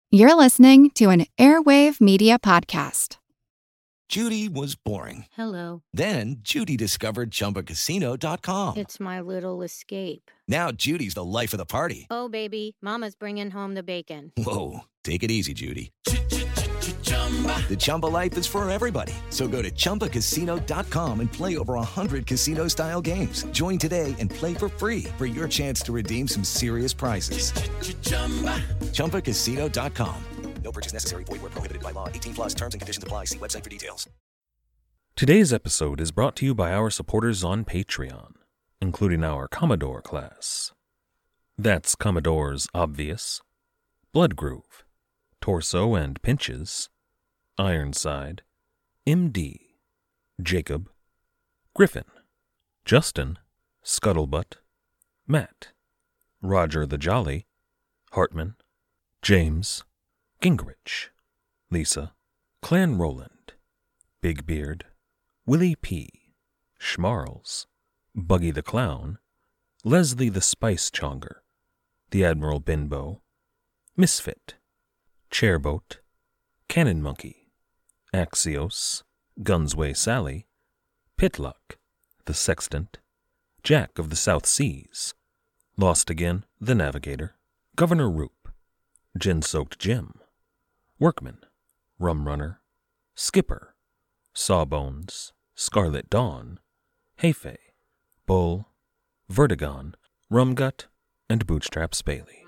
You're listening to an Airwave Media Podcast. Judy was boring. Hello. Then Judy discovered ChumbaCasino.com. It's my little escape. Now Judy's the life of the party. Oh, baby, mama's bringing home the bacon. Whoa, take it easy, Judy. The Chumba life is for everybody. So go to ChumbaCasino.com and play over 100 casino-style games. Join today and play for free for your chance to redeem some serious prizes. ChumbaCasino.com. No purchase necessary. Void where prohibited by law. 18 plus terms and conditions apply. See website for details. Today's episode is brought to you by our supporters on Patreon, including our Commodore class. That's Commodore's Obvious, Bloodgroove, Torso and Pinches, Ironside, MD, Jacob, Griffin, Justin, Scuttlebutt, Matt, Roger the Jolly, Hartman, James, Gingrich, Lisa, Clan Roland, Big Beard, Willie P., Schmarls, Buggy the Clown, Leslie the Spice Chonger, the Admiral Binbo, Misfit, Chairboat, Cannon Monkey, Axios, Gunsway Sally, Pitluck, the Sextant, Jack of the South Seas, Lost Again, the Navigator, Governor Roop, Gin-Soaked Jim, Workman, Rum Runner, Skipper, Sawbones, Scarlet Dawn, Hefe, Bull, Vertigon, Rumgut, and Bootstraps Bailey.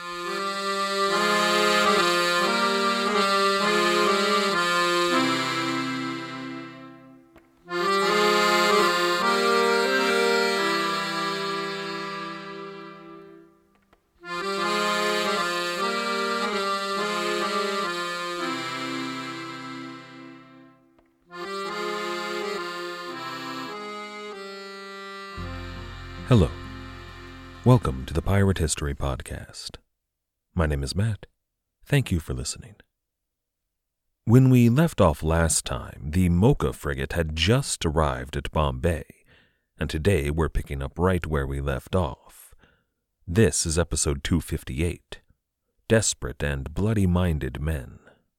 Hello. Welcome to the Pirate History Podcast. My name is Matt. Thank you for listening. When we left off last time, the Mocha frigate had just arrived at Bombay, and today we're picking up right where we left off. This is episode 258, Desperate and Bloody-Minded Men.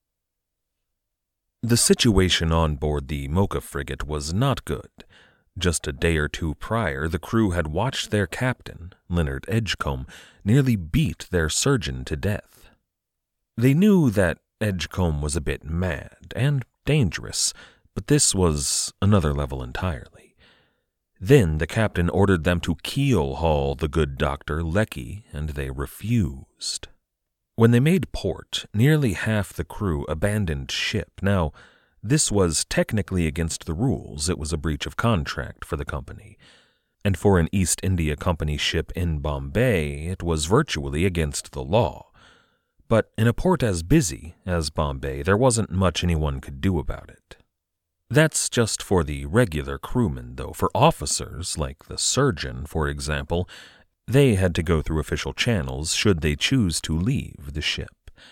The situation on board the Mocha frigate was not good. Just a day or two prior, the crew had watched their captain, Leonard Edgecombe, nearly beat their surgeon to death. They knew that Edgecombe was a bit mad and dangerous, but this was another level entirely. Then the captain ordered them to keel-haul the good Dr. Leckie, and they refused. When they made port, nearly half the crew abandoned ship. Now, this was technically against the rules. It was a breach of contract for the company. And for an East India Company ship in Bombay, it was virtually against the law. But in a port as busy as Bombay, there wasn't much anyone could do about it. That's just for the regular crewmen, though. For officers, like the surgeon, for example, they had to go through official channels should they choose to leave the ship.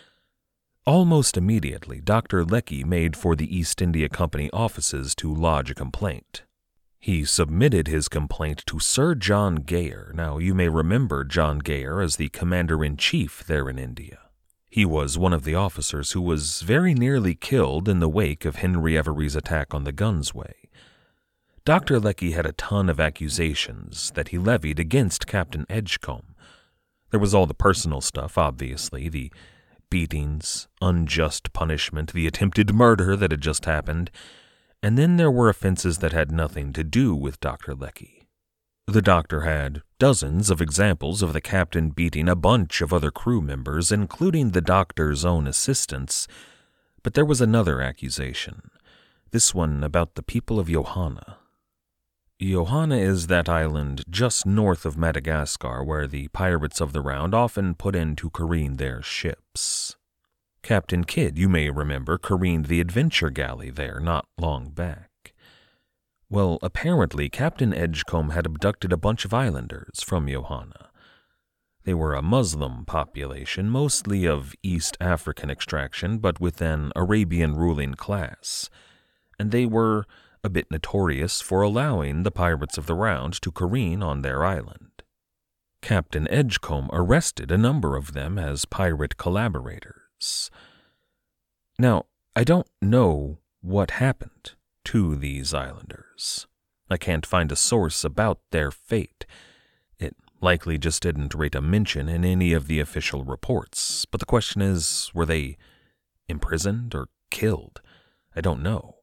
Almost immediately, Dr. Leckie made for the East India Company offices to lodge a complaint. He submitted his complaint to Sir John Gayer. Now, you may remember John Gayer as the commander-in-chief there in India. He was one of the officers who was very nearly killed in the wake of Henry Every's attack on the Gunsway. Dr. Leckie had a ton of accusations that he levied against Captain Edgecombe. There was all the personal stuff, obviously, the beatings, unjust punishment, the attempted murder that had just happened, and then there were offenses that had nothing to do with Dr. Leckie. The doctor had dozens of examples of the captain beating a bunch of other crew members, including the doctor's own assistants, but there was another accusation, this one about the people of Johanna. Johanna is that island just north of Madagascar where the pirates of the Round often put in to careen their ships. Captain Kidd, you may remember, careened the Adventure Galley there not long back. Well, apparently Captain Edgecombe had abducted a bunch of islanders from Johanna. They were a Muslim population, mostly of East African extraction, but with an Arabian ruling class, and they were a bit notorious for allowing the pirates of the Round to careen on their island. Captain Edgecombe arrested a number of them as pirate collaborators. Islanders. Now, I don't know what happened to these islanders. I can't find a source about their fate. It likely just didn't rate a mention in any of the official reports. But the question is, were they imprisoned or killed? I don't know.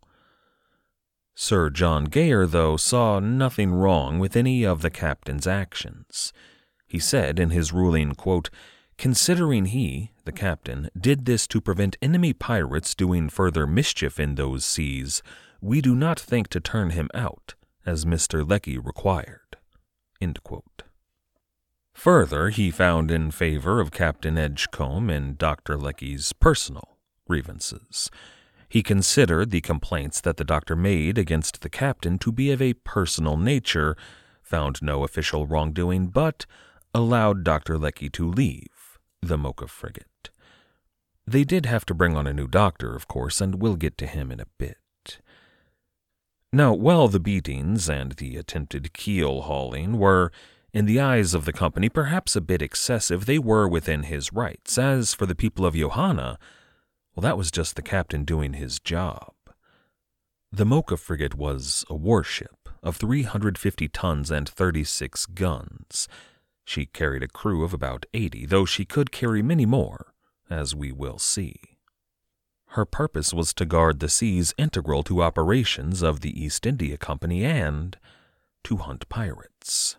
Sir John Gayer, though, saw nothing wrong with any of the captain's actions. He said in his ruling, quote, "Considering he, the captain, did this to prevent enemy pirates doing further mischief in those seas, we do not think to turn him out, as Mr. Lecky required." End quote. Further, he found in favor of Captain Edgecombe and Dr. Lecky's personal grievances. He considered the complaints that the doctor made against the captain to be of a personal nature, found no official wrongdoing, but allowed Dr. Lecky to leave the Mocha frigate. They did have to bring on a new doctor, of course, and we'll get to him in a bit. Now, while the beatings and the attempted keel hauling were, in the eyes of the company, perhaps a bit excessive, they were within his rights. As for the people of Johanna, well, that was just the captain doing his job. The Mocha frigate was a warship of 350 tons and 36 guns. She carried a crew of about 80, though she could carry many more, as we will see. Her purpose was to guard the seas integral to operations of the East India Company and to hunt pirates.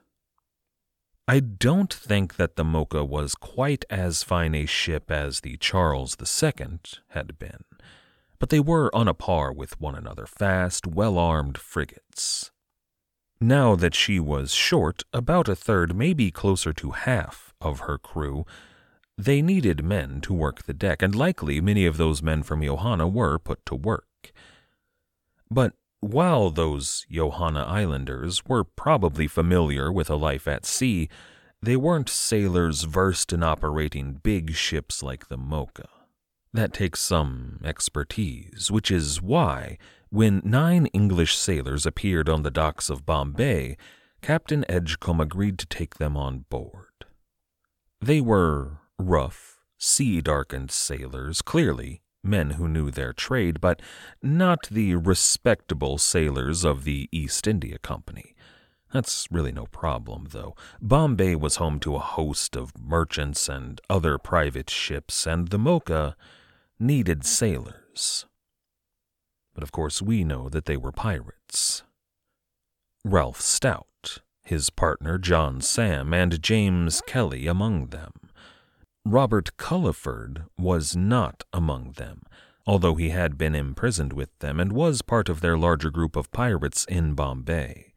I don't think that the Mocha was quite as fine a ship as the Charles II had been, but they were on a par with one another, fast, well-armed frigates. Now that she was short about a third, maybe closer to half of her crew, they needed men to work the deck, and likely many of those men from Johanna were put to work. But while those Johanna Islanders were probably familiar with a life at sea, they weren't sailors versed in operating big ships like the Mocha. That takes some expertise, which is why, when 9 English sailors appeared on the docks of Bombay, Captain Edgecombe agreed to take them on board. They were rough, sea-darkened sailors, clearly men who knew their trade, but not the respectable sailors of the East India Company. That's really no problem, though. Bombay was home to a host of merchants and other private ships, and the Mocha needed sailors. But of course we know that they were pirates. Ralph Stout, his partner John Sam, and James Kelly among them. Robert Culliford was not among them, although he had been imprisoned with them and was part of their larger group of pirates in Bombay.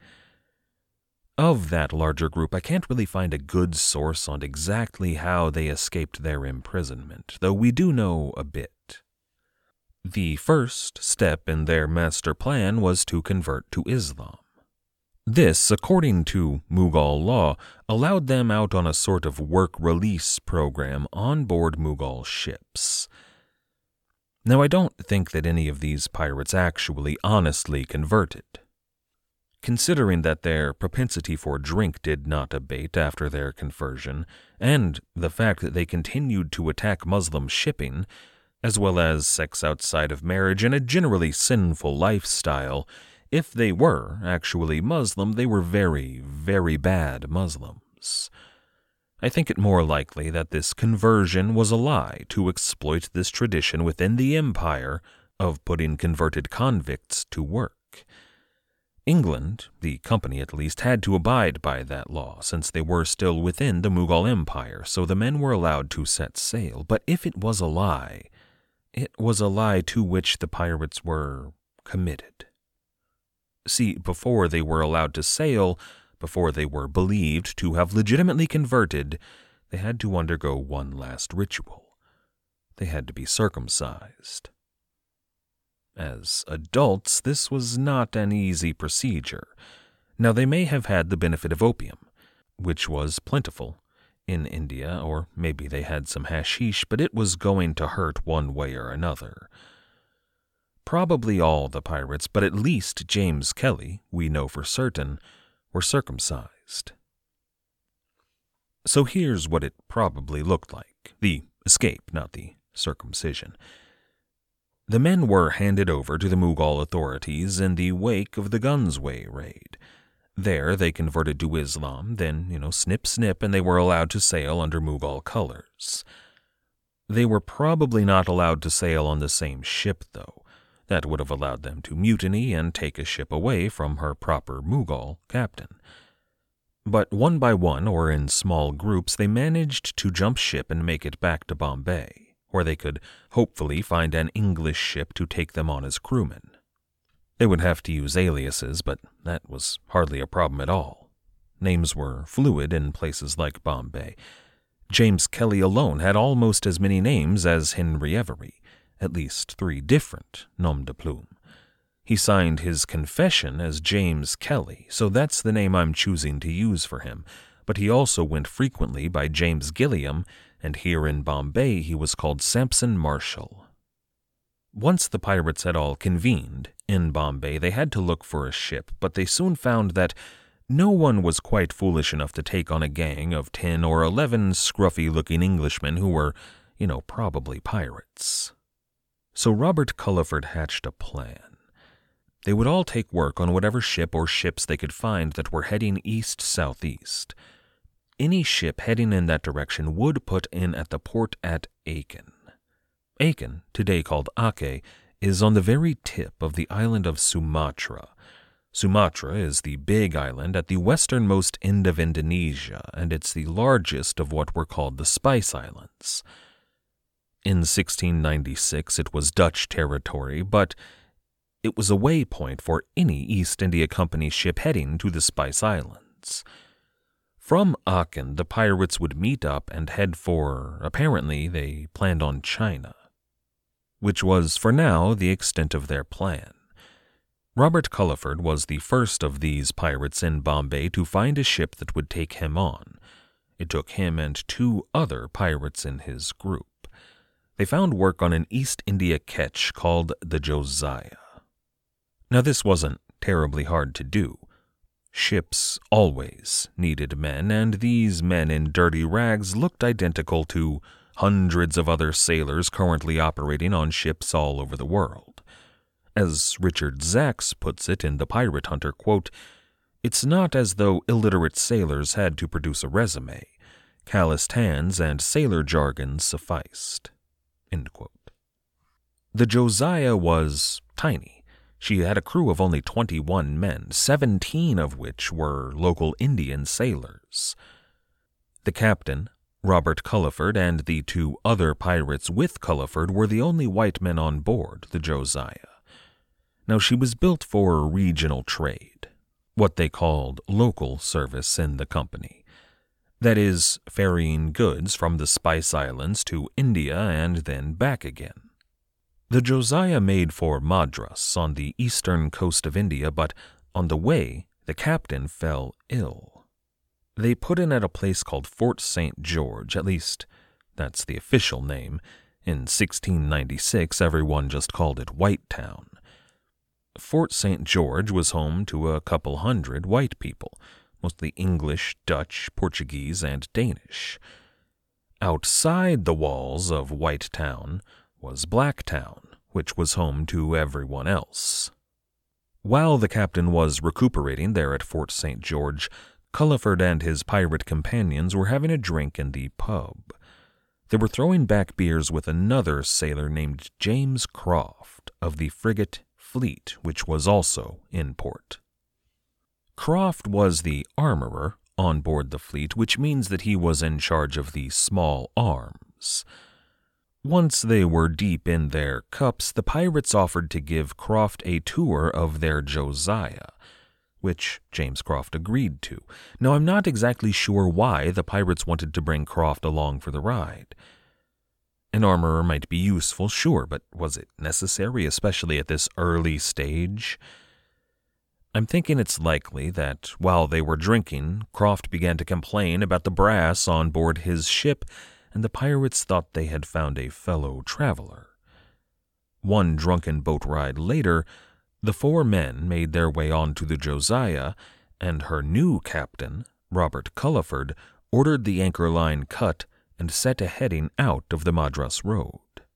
Of that larger group, I can't really find a good source on exactly how they escaped their imprisonment, though we do know a bit. The first step in their master plan was to convert to Islam. This, according to Mughal law, allowed them out on a sort of work-release program on board Mughal ships. Now, I don't think that any of these pirates actually honestly converted. Considering that their propensity for drink did not abate after their conversion, and the fact that they continued to attack Muslim shipping, as well as sex outside of marriage and a generally sinful lifestyle, if they were actually Muslim, they were very, very bad Muslims. I think it more likely that this conversion was a lie to exploit this tradition within the empire of putting converted convicts to work. England, the company at least, had to abide by that law since they were still within the Mughal Empire, so the men were allowed to set sail. But if it was a lie, it was a lie to which the pirates were committed. See, before they were allowed to sail, before they were believed to have legitimately converted, they had to undergo one last ritual. They had to be circumcised. As adults, this was not an easy procedure. Now, they may have had the benefit of opium, which was plentiful in India, or maybe they had some hashish, but it was going to hurt one way or another. Probably all the pirates, but at least James Kelly, we know for certain, were circumcised. So here's what it probably looked like. The escape, not the circumcision. The men were handed over to the Mughal authorities in the wake of the Gunsway raid. There they converted to Islam, then, snip, snip, and they were allowed to sail under Mughal colors. They were probably not allowed to sail on the same ship, though. That would have allowed them to mutiny and take a ship away from her proper Mughal captain. But one by one, or in small groups, they managed to jump ship and make it back to Bombay, where they could hopefully find an English ship to take them on as crewmen. They would have to use aliases, but that was hardly a problem at all. Names were fluid in places like Bombay. James Kelly alone had almost as many names as Henry Every, at least 3 different noms de plume. He signed his confession as James Kelly, so that's the name I'm choosing to use for him, but he also went frequently by James Gilliam, and here in Bombay he was called Sampson Marshall. Once the pirates had all convened in Bombay, they had to look for a ship, but they soon found that no one was quite foolish enough to take on a gang of 10 or 11 scruffy-looking Englishmen who were, probably pirates. So Robert Culliford hatched a plan. They would all take work on whatever ship or ships they could find that were heading east-southeast. Any ship heading in that direction would put in at the port at Aiken. Aiken, today called Aceh, is on the very tip of the island of Sumatra. Sumatra is the big island at the westernmost end of Indonesia, and it's the largest of what were called the Spice Islands. In 1696 it was Dutch territory, but it was a waypoint for any East India Company ship heading to the Spice Islands. From Aachen, the pirates would meet up and head for, apparently, they planned on China, which was, for now, the extent of their plan. Robert Culliford was the first of these pirates in Bombay to find a ship that would take him on. It took him and 2 other pirates in his group. They found work on an East India ketch called the Josiah. Now, this wasn't terribly hard to do. Ships always needed men, and these men in dirty rags looked identical to hundreds of other sailors currently operating on ships all over the world. As Richard Zacks puts it in The Pirate Hunter, quote, "It's not as though illiterate sailors had to produce a resume. Calloused hands and sailor jargon sufficed." End quote. The Josiah was tiny. She had a crew of only 21 men, 17 of which were local Indian sailors. The captain, Robert Culliford, and the 2 other pirates with Culliford were the only white men on board the Josiah. Now, she was built for regional trade, what they called local service in the company. That is, ferrying goods from the Spice Islands to India and then back again. The Josiah made for Madras on the eastern coast of India, but on the way, the captain fell ill. They put in at a place called Fort St. George, at least that's the official name. In 1696, everyone just called it White Town. Fort St. George was home to a couple hundred white people, mostly English, Dutch, Portuguese, and Danish. Outside the walls of White Town was Black Town, which was home to everyone else. While the captain was recuperating there at Fort St. George, Culliford and his pirate companions were having a drink in the pub. They were throwing back beers with another sailor named James Croft of the frigate Fleet, which was also in port. Croft was the armorer on board the Fleet, which means that he was in charge of the small arms. Once they were deep in their cups, the pirates offered to give Croft a tour of their Josiah, which James Croft agreed to. Now, I'm not exactly sure why the pirates wanted to bring Croft along for the ride. An armorer might be useful, sure, but was it necessary, especially at this early stage? I'm thinking it's likely that while they were drinking, Croft began to complain about the brass on board his ship, and the pirates thought they had found a fellow traveler. One drunken boat ride later, the 4 men made their way onto the Josiah, and her new captain, Robert Culliford, ordered the anchor line cut and set a heading out of the Madras road.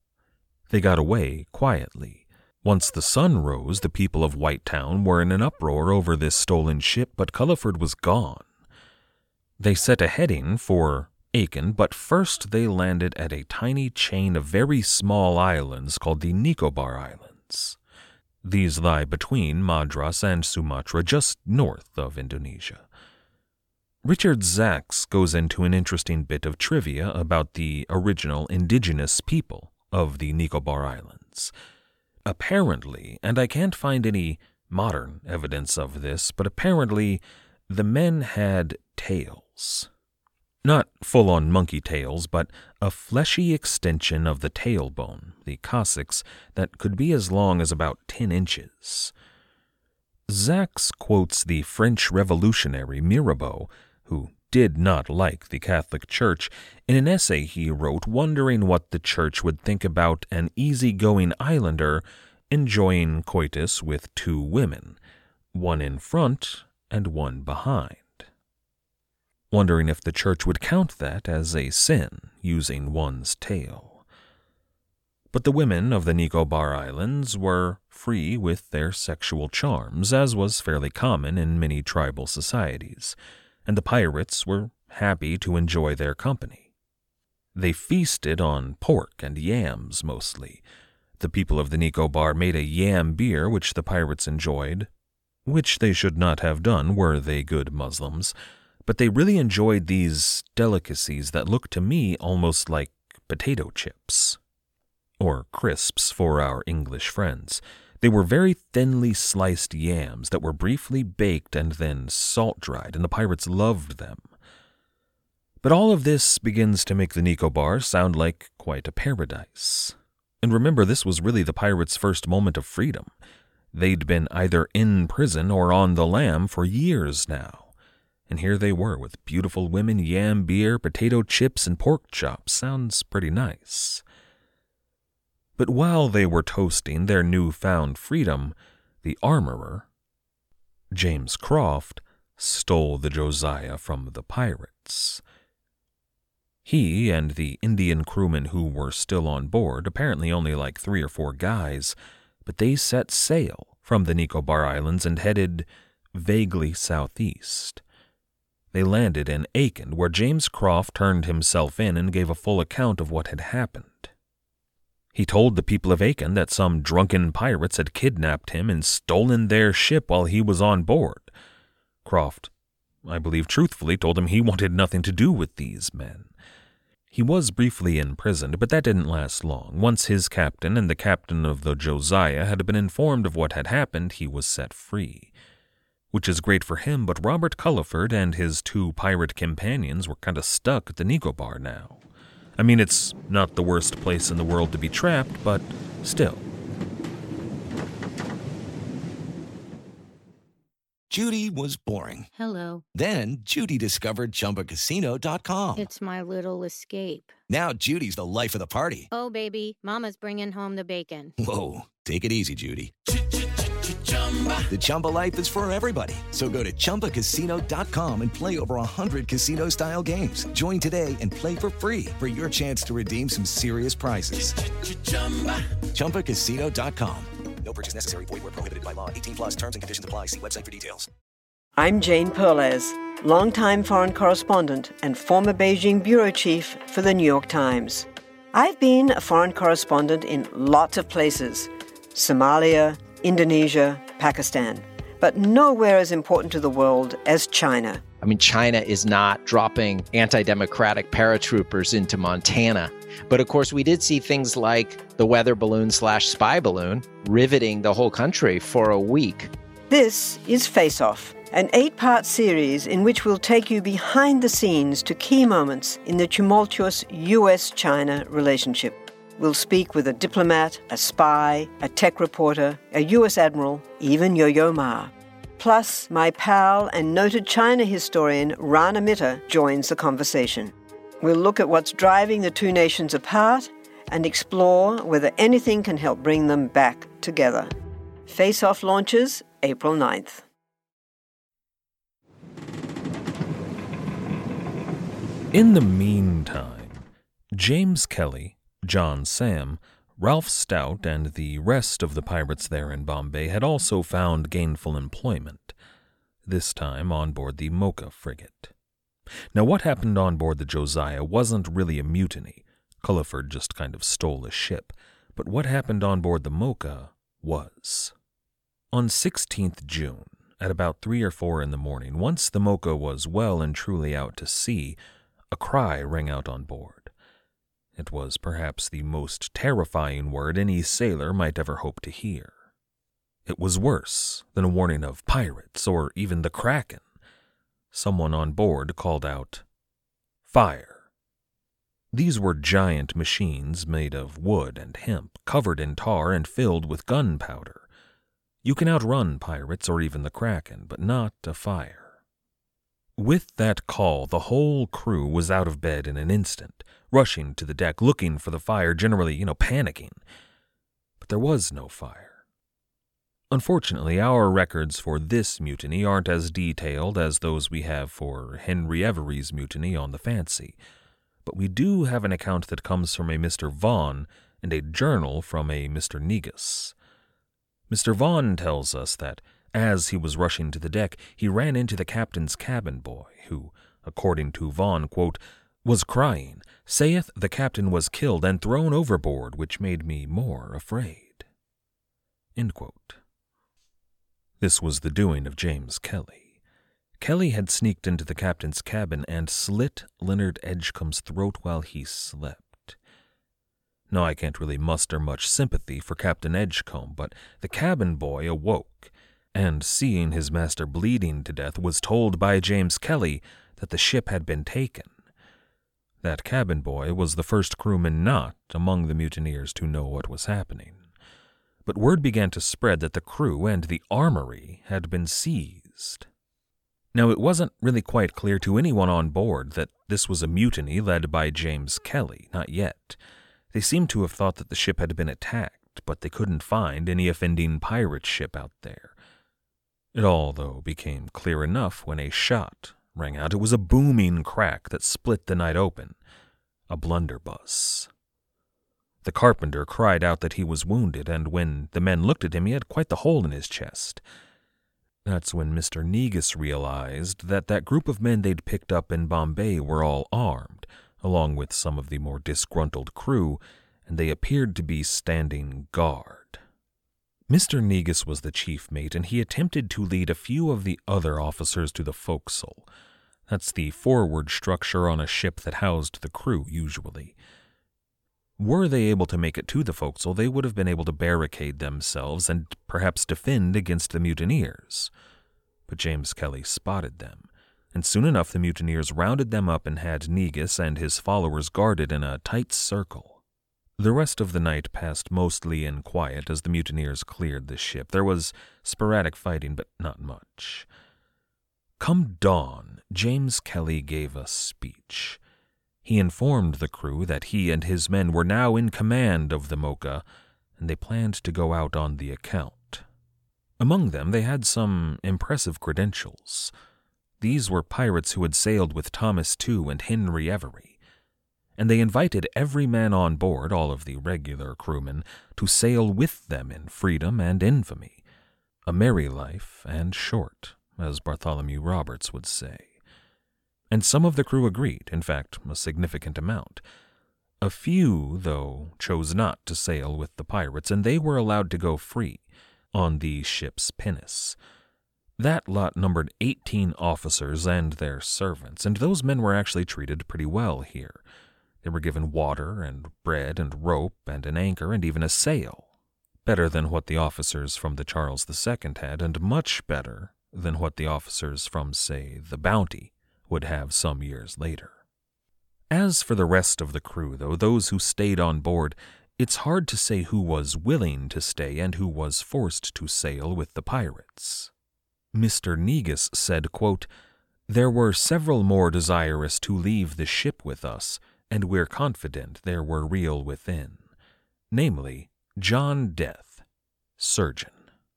They got away quietly. Once the sun rose, the people of Whitetown were in an uproar over this stolen ship, but Culliford was gone. They set a heading for Aiken, but first they landed at a tiny chain of very small islands called the Nicobar Islands. These lie between Madras and Sumatra, just north of Indonesia. Richard Zacks goes into an interesting bit of trivia about the original indigenous people of the Nicobar Islands. Apparently, and I can't find any modern evidence of this, but apparently the men had tails. Not full-on monkey tails, but a fleshy extension of the tailbone, the coccyx, that could be as long as about 10 inches. Zacks quotes the French revolutionary Mirabeau, who did not like the Catholic Church, in an essay he wrote wondering what the Church would think about an easygoing islander enjoying coitus with 2 women, one in front and one behind. Wondering if the Church would count that as a sin, using one's tail. But the women of the Nicobar Islands were free with their sexual charms, as was fairly common in many tribal societies, and the pirates were happy to enjoy their company. They feasted on pork and yams mostly. The people of the Nicobar made a yam beer which the pirates enjoyed, which they should not have done were they good Muslims, but they really enjoyed these delicacies that looked to me almost like potato chips, or crisps for our English friends. They were very thinly sliced yams that were briefly baked and then salt-dried, and the pirates loved them. But all of this begins to make the Nicobar sound like quite a paradise. And remember, this was really the pirates' first moment of freedom. They'd been either in prison or on the lam for years now. And here they were with beautiful women, yam beer, potato chips, and pork chops. Sounds pretty nice. But while they were toasting their newfound freedom, the armorer, James Croft, stole the Josiah from the pirates. He and the Indian crewmen who were still on board, apparently only like 3 or 4 guys, but they set sail from the Nicobar Islands and headed vaguely southeast. They landed in Aiken, where James Croft turned himself in and gave a full account of what had happened. He told the people of Aiken that some drunken pirates had kidnapped him and stolen their ship while he was on board. Croft, I believe truthfully, told him he wanted nothing to do with these men. He was briefly imprisoned, but that didn't last long. Once his captain and the captain of the Josiah had been informed of what had happened, he was set free. Which is great for him, but Robert Culliford and his 2 pirate companions were kind of stuck at the Nicobar now. I mean, it's not the worst place in the world to be trapped, but still. Judy was boring. Hello. Then Judy discovered ChumbaCasino.com. It's my little escape. Now Judy's the life of the party. Oh, baby, mama's bringing home the bacon. Whoa, take it easy, Judy. The Chumba life is for everybody. So go to ChumbaCasino.com and play over 100 casino-style games. Join today and play for free for your chance to redeem some serious prizes. ChumbaCasino.com. No purchase necessary. Void where prohibited by law. 18+ terms and conditions apply. See website for details. I'm Jane Perlez, longtime foreign correspondent and former Beijing bureau chief for the New York Times. I've been a foreign correspondent in lots of places: Somalia, Indonesia, Pakistan, but nowhere as important to the world as China. I mean, China is not dropping anti-democratic paratroopers into Montana. But of course, we did see things like the weather balloon/spy balloon riveting the whole country for a week. This is Face Off, an 8-part series in which we'll take you behind the scenes to key moments in the tumultuous U.S.-China relationship. We'll speak with a diplomat, a spy, a tech reporter, a U.S. admiral, even Yo-Yo Ma. Plus, my pal and noted China historian Rana Mitter joins the conversation. We'll look at what's driving the 2 nations apart and explore whether anything can help bring them back together. Face Off launches April 9th. In the meantime, James Kelly, John Sam, Ralph Stout and the rest of the pirates there in Bombay had also found gainful employment, this time on board the Mocha frigate. Now, what happened on board the Josiah wasn't really a mutiny. Culliford just kind of stole a ship. But what happened on board the Mocha was. On 16th June, at about 3 or 4 in the morning, once the Mocha was well and truly out to sea, a cry rang out on board. It was perhaps the most terrifying word any sailor might ever hope to hear. It was worse than a warning of pirates or even the Kraken. Someone on board called out, "Fire!" These were giant machines made of wood and hemp, covered in tar and filled with gunpowder. You can outrun pirates or even the Kraken, but not a fire. With that call, the whole crew was out of bed in an instant, rushing to the deck, looking for the fire, generally, panicking. But there was no fire. Unfortunately, our records for this mutiny aren't as detailed as those we have for Henry Every's mutiny on the Fancy, but we do have an account that comes from a Mr. Vaughan and a journal from a Mr. Negus. Mr. Vaughan tells us that, as he was rushing to the deck, he ran into the captain's cabin boy, who, according to Vaughan, quote, was crying, "Saith the captain was killed and thrown overboard, which made me more afraid." End quote. This was the doing of James Kelly. Kelly had sneaked into the captain's cabin and slit Leonard Edgecombe's throat while he slept. Now, I can't really muster much sympathy for Captain Edgecombe, but the cabin boy awoke, and seeing his master bleeding to death, was told by James Kelly that the ship had been taken. That cabin boy was the first crewman not among the mutineers to know what was happening. But word began to spread that the crew and the armory had been seized. Now, it wasn't really quite clear to anyone on board that this was a mutiny led by James Kelly, not yet. They seemed to have thought that the ship had been attacked, but they couldn't find any offending pirate ship out there. It all, though, became clear enough when a shot rang out. It was a booming crack that split the night open. A blunderbuss. The carpenter cried out that he was wounded, and when the men looked at him, he had quite the hole in his chest. That's when Mr. Negus realized that group of men they'd picked up in Bombay were all armed, along with some of the more disgruntled crew, and they appeared to be standing guard. Mr. Negus was the chief mate, and he attempted to lead a few of the other officers to the forecastle. That's the forward structure on a ship that housed the crew, usually. Were they able to make it to the forecastle, they would have been able to barricade themselves and perhaps defend against the mutineers. But James Kelly spotted them, and soon enough the mutineers rounded them up and had Negus and his followers guarded in a tight circle. The rest of the night passed mostly in quiet as the mutineers cleared the ship. There was sporadic fighting, but not much. Come dawn, James Kelly gave a speech. He informed the crew that he and his men were now in command of the Mocha, and they planned to go out on the account. Among them, they had some impressive credentials. These were pirates who had sailed with Thomas Tew and Henry Every, and they invited every man on board, all of the regular crewmen, to sail with them in freedom and infamy. A merry life and short, as Bartholomew Roberts would say. And some of the crew agreed, in fact, a significant amount. A few, though, chose not to sail with the pirates, and they were allowed to go free on the ship's pinnace. That lot numbered 18 officers and their servants, and those men were actually treated pretty well here. They were given water and bread and rope and an anchor and even a sail. Better than what the officers from the Charles II had, and much better than what the officers from, say, the Bounty would have some years later. As for the rest of the crew, though, those who stayed on board, it's hard to say who was willing to stay and who was forced to sail with the pirates. Mr. Negus said, quote, "There were several more desirous to leave the ship with us, and we're confident there were real within, namely, John Death, surgeon."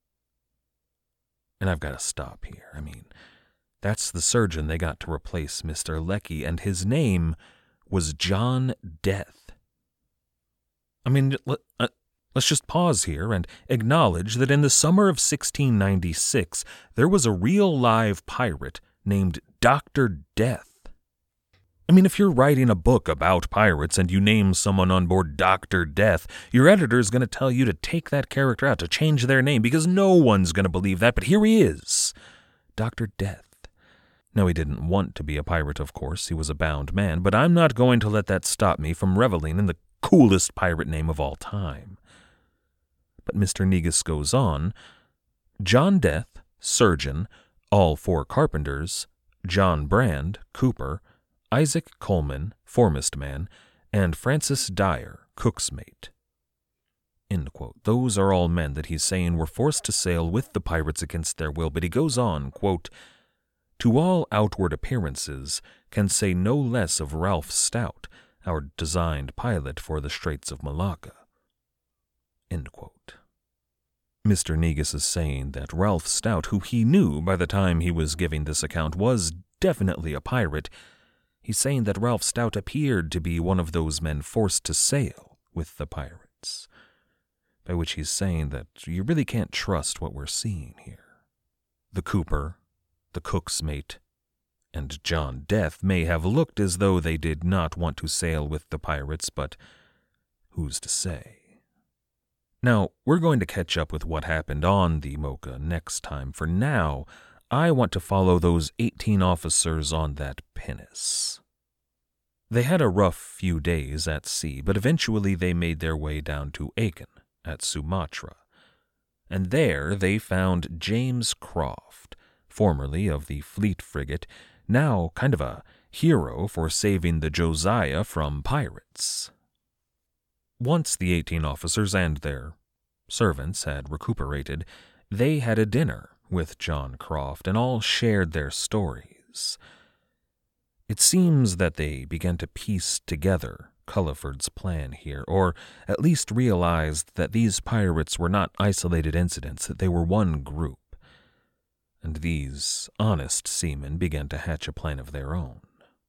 And I've got to stop here. That's the surgeon they got to replace Mr. Lecky, and his name was John Death. Let's just pause here and acknowledge that in the summer of 1696, there was a real live pirate named Dr. Death. If you're writing a book about pirates and you name someone on board Dr. Death, your editor's going to tell you to take that character out, to change their name, because no one's going to believe that, but here he is, Dr. Death. Now, he didn't want to be a pirate, of course. He was a bound man, but I'm not going to let that stop me from reveling in the coolest pirate name of all time. But Mr. Negus goes on, John Death, surgeon, all 4 carpenters, John Brand, cooper, Isaac Coleman, foremast man, and Francis Dyer, cook's mate. End quote. Those are all men that he's saying were forced to sail with the pirates against their will, but he goes on, quote, to all outward appearances can say no less of Ralph Stout, our designed pilot for the Straits of Malacca. End quote. Mr. Negus is saying that Ralph Stout, who he knew by the time he was giving this account, was definitely a pirate. He's saying that Ralph Stout appeared to be one of those men forced to sail with the pirates, by which he's saying that you really can't trust what we're seeing here. The cooper, the cook's mate, and John Death may have looked as though they did not want to sail with the pirates, but who's to say? Now, we're going to catch up with what happened on the Mocha next time. For now, I want to follow those 18 officers on that pinnace. They had a rough few days at sea, but eventually they made their way down to Aiken at Sumatra. And there they found James Croft, formerly of the Fleet frigate, now kind of a hero for saving the Josiah from pirates. Once the 18 officers and their servants had recuperated, they had a dinner with John Croft and all shared their stories. It seems that they began to piece together Culliford's plan here, or at least realized that these pirates were not isolated incidents, that they were one group. And these honest seamen began to hatch a plan of their own.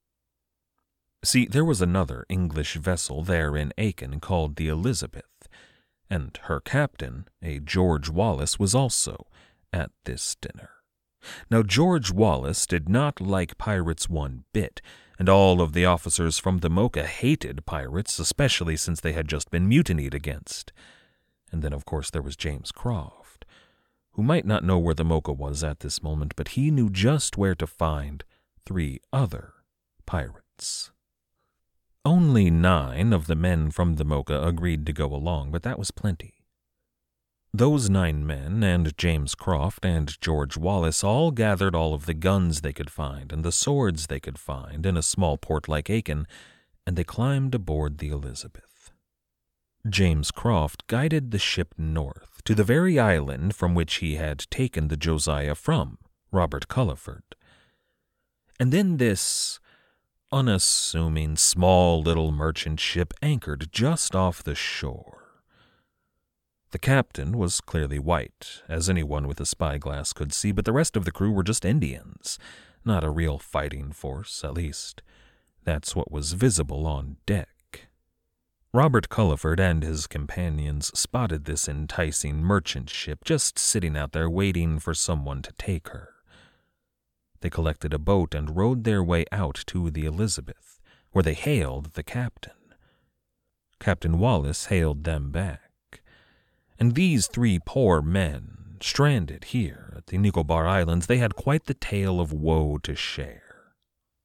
See, there was another English vessel there in Aiken called the Elizabeth, and her captain, a George Wallace, was also at this dinner. Now, George Wallace did not like pirates one bit, and all of the officers from the Mocha hated pirates, especially since they had just been mutinied against. And then, of course, there was James Croft, who might not know where the Mocha was at this moment, but he knew just where to find 3 other pirates. Only 9 of the men from the Mocha agreed to go along, but that was plenty. Those 9 men, and James Croft and George Wallace, all gathered all of the guns they could find and the swords they could find in a small port like Aiken, and they climbed aboard the Elizabeth. James Croft guided the ship north to the very island from which he had taken the Josiah from Robert Culliford. And then this unassuming, small little merchant ship anchored just off the shore. The captain was clearly white, as anyone with a spyglass could see, but the rest of the crew were just Indians, not a real fighting force, at least. That's what was visible on deck. Robert Culliford and his companions spotted this enticing merchant ship just sitting out there waiting for someone to take her. They collected a boat and rowed their way out to the Elizabeth, where they hailed the captain. Captain Wallace hailed them back. And these 3 poor men, stranded here at the Nicobar Islands, they had quite the tale of woe to share.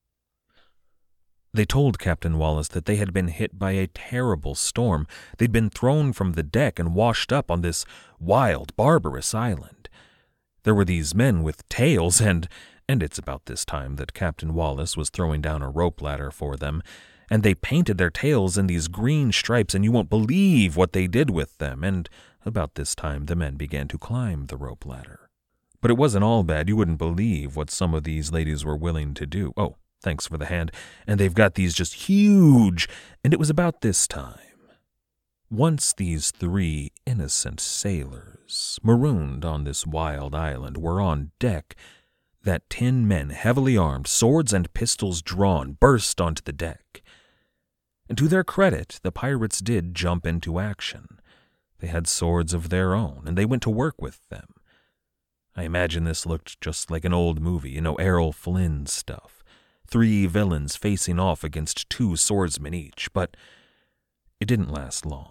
They told Captain Wallace that they had been hit by a terrible storm. They'd been thrown from the deck and washed up on this wild, barbarous island. There were these men with tails, and it's about this time that Captain Wallace was throwing down a rope ladder for them, and they painted their tails in these green stripes, and you won't believe what they did with them, and about this time the men began to climb the rope ladder. But it wasn't all bad. You wouldn't believe what some of these ladies were willing to do. Oh, thanks for the hand. And they've got these just huge, and it was about this time. Once these 3 innocent sailors, marooned on this wild island, were on deck, that 10 men, heavily armed, swords and pistols drawn, burst onto the deck. And to their credit, the pirates did jump into action. They had swords of their own, and they went to work with them. I imagine this looked just like an old movie, Errol Flynn stuff. 3 villains facing off against 2 swordsmen each, but it didn't last long.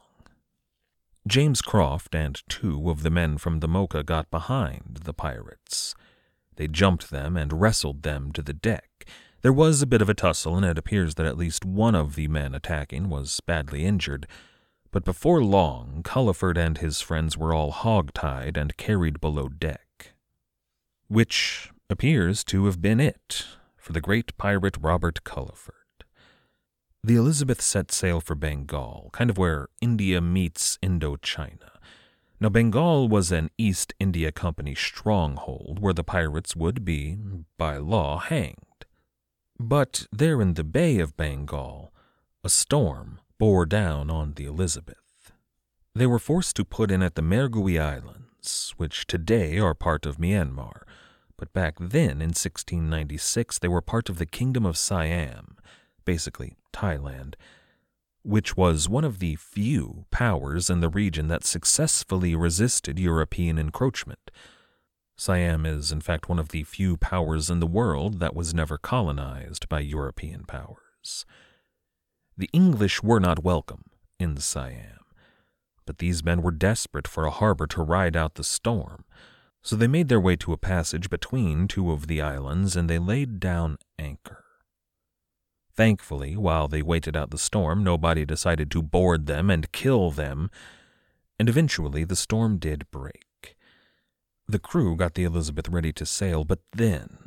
James Croft and 2 of the men from the Mocha got behind the pirates. They jumped them and wrestled them to the deck. There was a bit of a tussle, and it appears that at least one of the men attacking was badly injured. But before long, Culliford and his friends were all hog-tied and carried below deck. Which appears to have been it for the great pirate Robert Culliford. The Elizabeth set sail for Bengal, kind of where India meets Indochina. Now, Bengal was an East India Company stronghold where the pirates would be, by law, hanged. But there in the Bay of Bengal, a storm bore down on the Elizabeth. They were forced to put in at the Mergui Islands, which today are part of Myanmar, but back then, in 1696, they were part of the Kingdom of Siam, basically Thailand, which was one of the few powers in the region that successfully resisted European encroachment. Siam is, in fact, one of the few powers in the world that was never colonized by European powers. The English were not welcome in Siam, but these men were desperate for a harbor to ride out the storm, so they made their way to a passage between 2 of the islands, and they laid down anchor. Thankfully, while they waited out the storm, nobody decided to board them and kill them, and eventually the storm did break. The crew got the Elizabeth ready to sail, but then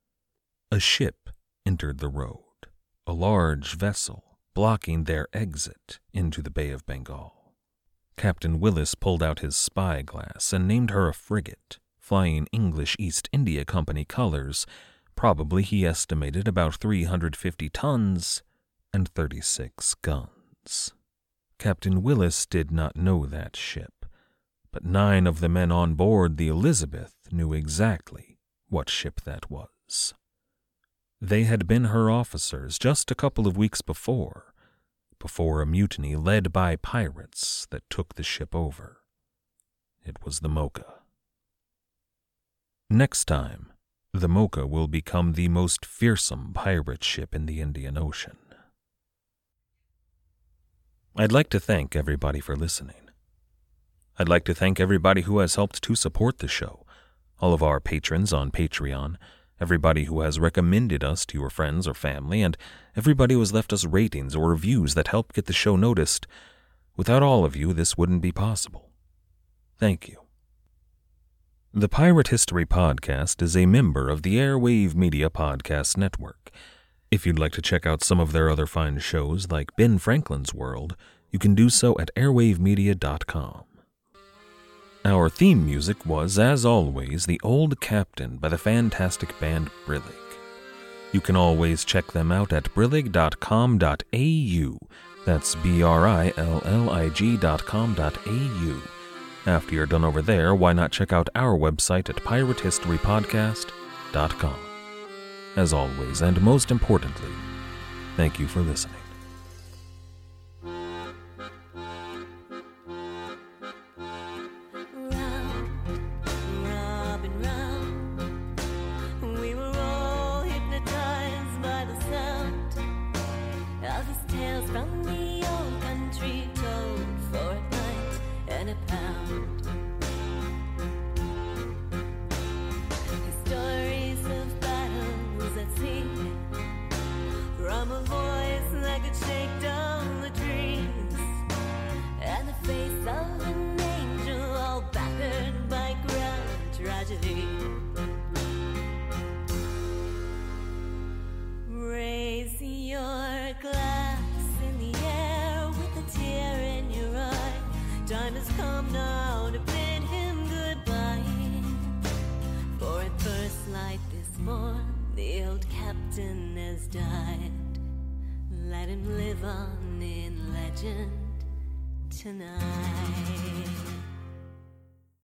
a ship entered the road, a large vessel blocking their exit into the Bay of Bengal. Captain Willis pulled out his spyglass and named her a frigate, flying English East India Company colors. Probably he estimated about 350 tons and 36 guns. Captain Willis did not know that ship, but 9 of the men on board the Elizabeth knew exactly what ship that was. They had been her officers just a couple of weeks before a mutiny led by pirates that took the ship over. It was the Mocha. Next time, the Mocha will become the most fearsome pirate ship in the Indian Ocean. I'd like to thank everybody for listening. I'd like to thank everybody who has helped to support the show, all of our patrons on Patreon, everybody who has recommended us to your friends or family, and everybody who has left us ratings or reviews that help get the show noticed. Without all of you, this wouldn't be possible. Thank you. The Pirate History Podcast is a member of the Airwave Media Podcast Network. If you'd like to check out some of their other fine shows like Ben Franklin's World, you can do so at airwavemedia.com. Our theme music was, as always, The Old Captain by the fantastic band Brillig. You can always check them out at brillig.com.au. That's BRILLIG.com.au. After you're done over there, why not check out our website at piratehistorypodcast.com. As always, and most importantly, thank you for listening. Raise your glass in the air with a tear in your eye. Time has come now to bid him goodbye. For at first light this morn, the old captain has died. Let him live on in legend tonight.